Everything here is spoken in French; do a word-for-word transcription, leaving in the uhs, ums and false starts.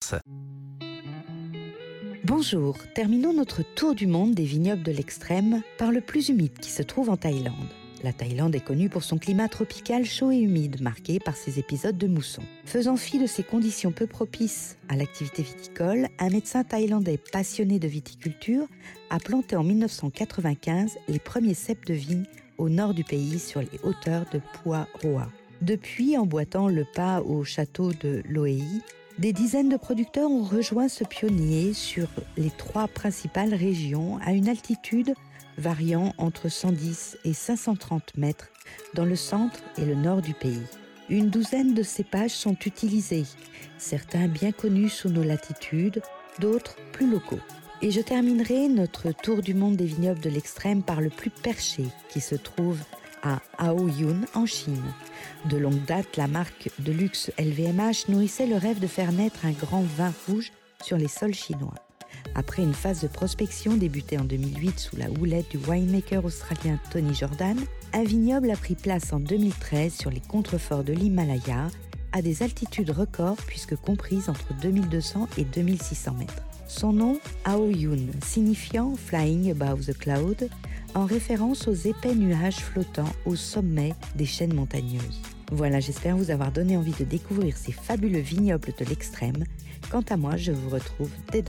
France. Bonjour, terminons notre tour du monde des vignobles de l'extrême par le plus humide qui se trouve en Thaïlande. La Thaïlande est connue pour son climat tropical chaud et humide, marqué par ses épisodes de mousson. Faisant fi de ces conditions peu propices à l'activité viticole, un médecin thaïlandais passionné de viticulture a planté en dix-neuf cent quatre-vingt-quinze les premiers ceps de vigne au nord du pays, sur les hauteurs de Pua Roa. Depuis, emboîtant le pas au château de Loei, des dizaines de producteurs ont rejoint ce pionnier sur les trois principales régions à une altitude variant entre cent dix et cinq cent trente mètres dans le centre et le nord du pays. Une douzaine de cépages sont utilisés, certains bien connus sous nos latitudes, d'autres plus locaux. Et je terminerai notre tour du monde des vignobles de l'extrême par le plus perché qui se trouve à Aoyun en Chine. De longue date, la marque de luxe L V M H nourrissait le rêve de faire naître un grand vin rouge sur les sols chinois. Après une phase de prospection débutée en deux mille huit sous la houlette du winemaker australien Tony Jordan, un vignoble a pris place en deux mille treize sur les contreforts de l'Himalaya à des altitudes records puisque comprises entre deux mille deux cents et deux mille six cents mètres. Son nom, Aoyun, signifiant « Flying above the cloud », en référence aux épais nuages flottant au sommet des chaînes montagneuses. Voilà, j'espère vous avoir donné envie de découvrir ces fabuleux vignobles de l'extrême. Quant à moi, je vous retrouve dès demain.